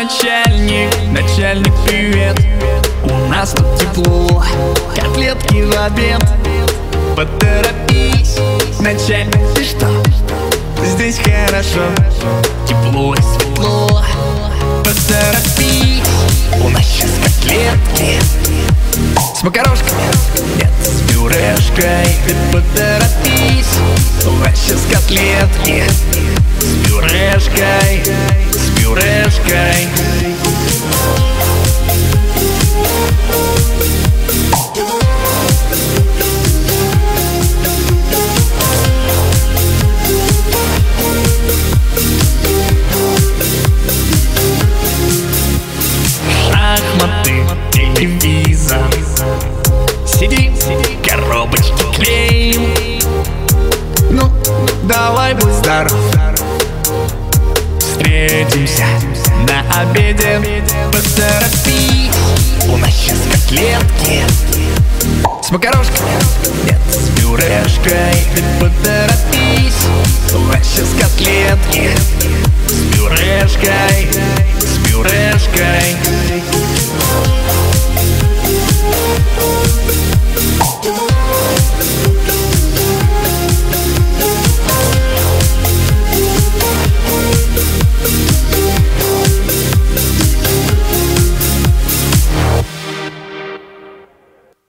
начальник, привет. У нас тут тепло, котлетки в обед. Поторопись, начальник, ты что? Здесь хорошо, тепло и светло. Поторопись, у нас сейчас котлетки с макарошками, нет, с пюрешкой. Ты поторопись, у нас сейчас котлетки с пюрешкой, с пюрешкой. Шахматы или виза, сидим, коробочки клеим. Ну, давай, будь здоров, встретимся на обеде. Поторопись, у нас сейчас котлетки с макарошками, нет,